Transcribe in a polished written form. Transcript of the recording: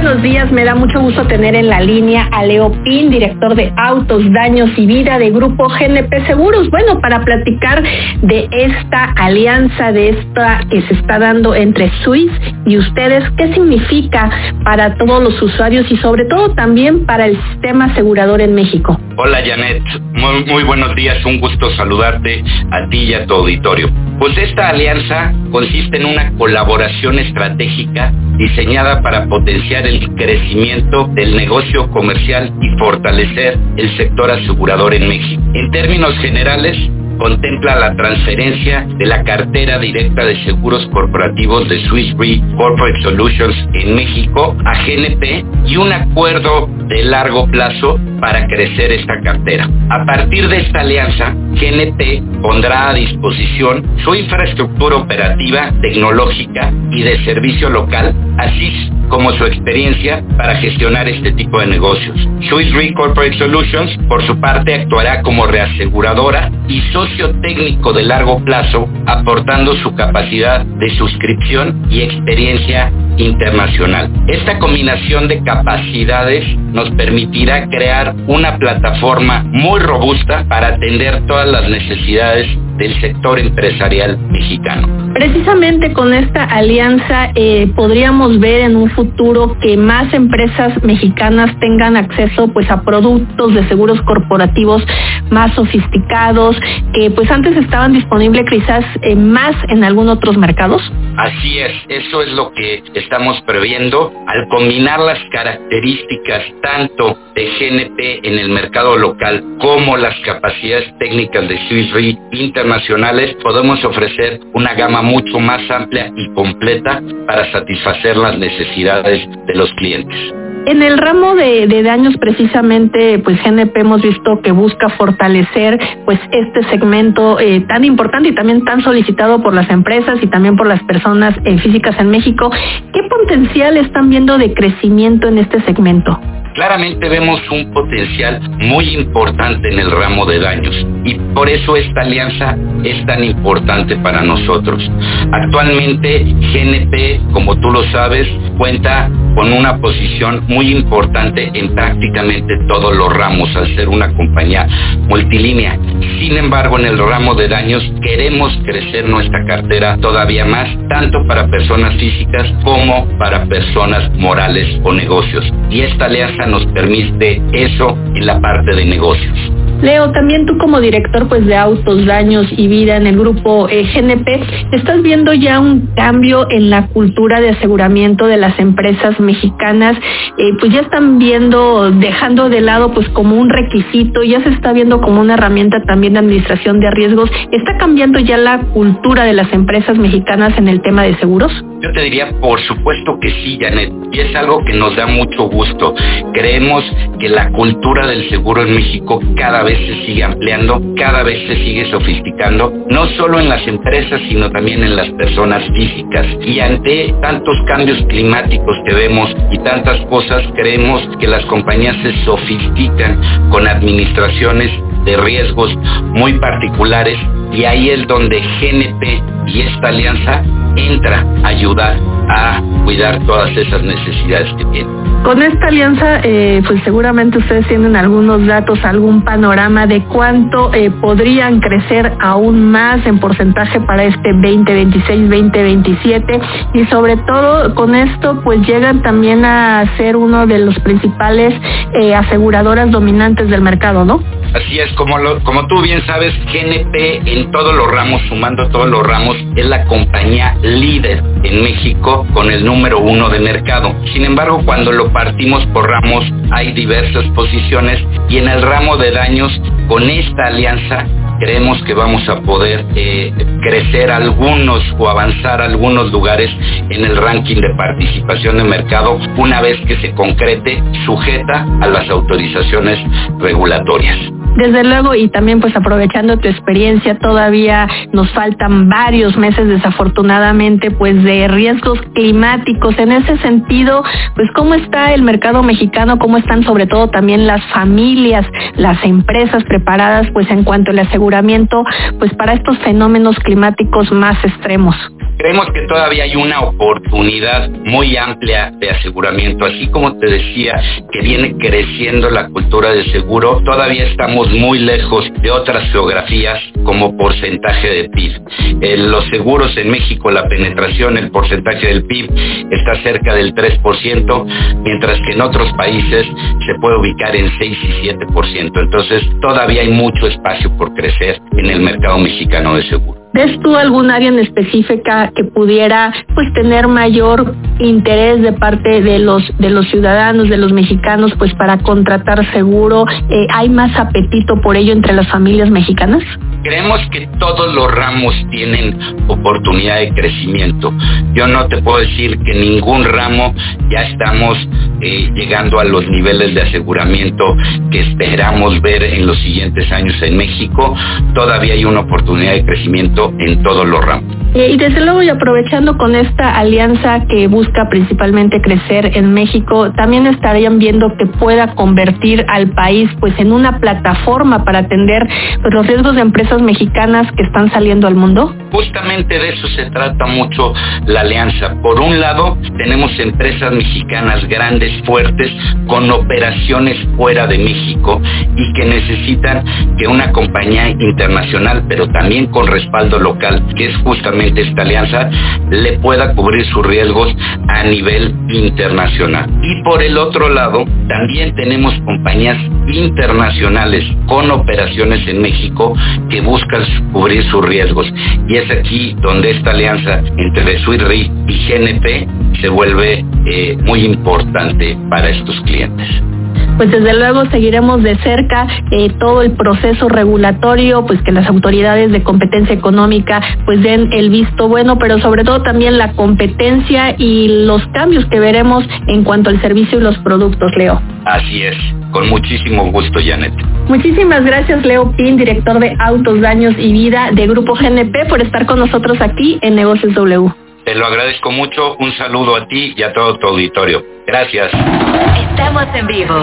buenos días, me da mucho gusto tener en la línea a Leo Pin, director de Autos, Daños y Vida de Grupo GNP Seguros. Bueno, para platicar de esta alianza, de esta que se está dando entre Swiss y ustedes, ¿qué significa para todos los usuarios y sobre todo también para el sistema asegurador en México? Hola Janet, muy buenos días, un gusto saludarte a ti y a tu auditorio. Pues esta alianza consiste en una colaboración estratégica diseñada para potenciar el crecimiento del negocio comercial y fortalecer el sector asegurador en México. En términos generales, contempla la transferencia de la cartera directa de seguros corporativos de Swiss Re Corporate Solutions en México a GNP y un acuerdo de largo plazo para crecer esta cartera. A partir de esta alianza, GNP pondrá a disposición su infraestructura operativa, tecnológica y de servicio local, así como su experiencia para gestionar este tipo de negocios. Swiss Re Corporate Solutions, por su parte, actuará como reaseguradora y socio técnico de largo plazo, aportando su capacidad de suscripción y experiencia internacional. Esta combinación de capacidades nos permitirá crear una plataforma muy robusta para atender todas las necesidades del sector empresarial mexicano. Precisamente con esta alianza podríamos ver en un futuro que más empresas mexicanas tengan acceso pues a productos de seguros corporativos más sofisticados que pues antes estaban disponibles quizás más en algunos otros mercados. Así es, eso es lo que estamos previendo al combinar las características tanto de GNP en el mercado local como las capacidades técnicas de Swiss Re internacionales. Podemos ofrecer una gama mucho más amplia y completa para satisfacer las necesidades de los clientes. En el ramo de daños, precisamente, pues GNP hemos visto que busca fortalecer pues este segmento tan importante y también tan solicitado por las empresas y también por las personas físicas en México. ¿Qué potencial están viendo de crecimiento en este segmento? Claramente vemos un potencial muy importante en el ramo de daños y por eso esta alianza es tan importante para nosotros. Actualmente GNP, como tú lo sabes, cuenta con una posición muy importante en prácticamente todos los ramos al ser una compañía multilínea. Sin embargo, en el ramo de daños queremos crecer nuestra cartera todavía más, tanto para personas físicas como para personas morales o negocios. Y esta alianza nos permite eso en la parte de negocios. Leo, también tú como director pues de Autos, Daños y Vida en el grupo GNP, ¿estás viendo ya un cambio en la cultura de aseguramiento de las empresas mexicanas? Pues ya están viendo, dejando de lado pues como un requisito, ya se está viendo como una herramienta también de administración de riesgos. ¿Está cambiando ya la cultura de las empresas mexicanas en el tema de seguros? Yo te diría, por supuesto que sí, Janet, y es algo que nos da mucho gusto. Creemos que la cultura del seguro en México cada vez se sigue ampliando, cada vez se sigue sofisticando, no solo en las empresas, sino también en las personas físicas. Y ante tantos cambios climáticos que vemos y tantas cosas, creemos que las compañías se sofistican con administraciones de riesgos muy particulares y ahí es donde GNP y esta alianza entra a ayudar a cuidar todas esas necesidades que tienen. Con esta alianza, pues seguramente ustedes tienen algunos datos, algún panorama de cuánto podrían crecer aún más en porcentaje para este 2026-2027 y sobre todo con esto pues llegan también a ser uno de los principales aseguradoras dominantes del mercado, ¿no? Así es, como tú bien sabes, GNP en todos los ramos, sumando todos los ramos, es la compañía líder en México con el número 1 de mercado. Sin embargo, cuando lo partimos por ramos, hay diversas posiciones y en el ramo de daños, con esta alianza, creemos que vamos a poder crecer algunos o avanzar algunos lugares en el ranking de participación de mercado una vez que se concrete, sujeta a las autorizaciones regulatorias. Desde luego, y también pues aprovechando tu experiencia, todavía nos faltan varios meses desafortunadamente pues de riesgos climáticos. En ese sentido, pues ¿cómo está el mercado mexicano? ¿Cómo están sobre todo también las familias, las empresas preparadas pues en cuanto al aseguramiento pues para estos fenómenos climáticos más extremos? Creemos que todavía hay una oportunidad muy amplia de aseguramiento, así como te decía que viene creciendo la cultura de seguro, todavía estamos muy lejos de otras geografías como porcentaje de PIB. Los seguros en México, la penetración, el porcentaje del PIB está cerca del 3%, mientras que en otros países se puede ubicar en 6 y 7%. Entonces todavía hay mucho espacio por crecer en el mercado mexicano de seguro. ¿Ves tú algún área en específica que pudiera pues tener mayor interés de parte de los ciudadanos, de los mexicanos, pues para contratar seguro? ¿Hay más apetito por ello entre las familias mexicanas? Creemos que todos los ramos tienen oportunidad de crecimiento. Yo no te puedo decir que ningún ramo ya estamos llegando a los niveles de aseguramiento que esperamos ver en los siguientes años en México. Todavía hay una oportunidad de crecimiento en todos los ramos. Y desde luego, y aprovechando con esta alianza que busca principalmente crecer en México, también estarían viendo que pueda convertir al país pues en una plataforma para atender pues, los riesgos de empresas mexicanas que están saliendo al mundo. Justamente de eso se trata mucho la alianza. Por un lado, tenemos empresas mexicanas grandes, fuertes, con operaciones fuera de México y que necesitan que una compañía internacional, pero también con respaldo local, que es justamente esta alianza, le pueda cubrir sus riesgos a nivel internacional. Y por el otro lado, también tenemos compañías internacionales con operaciones en México que buscan cubrir sus riesgos. Y es aquí donde esta alianza entre Swiss Re y GNP se vuelve muy importante para estos clientes. Pues desde luego seguiremos de cerca todo el proceso regulatorio, pues que las autoridades de competencia económica pues den el visto bueno, pero sobre todo también la competencia y los cambios que veremos en cuanto al servicio y los productos, Leo. Así es, con muchísimo gusto, Janet. Muchísimas gracias, Leo Pin, director de Autos, Daños y Vida de Grupo GNP, por estar con nosotros aquí en Negocios W. Te lo agradezco mucho, un saludo a ti y a todo tu auditorio. Gracias. Estamos en vivo.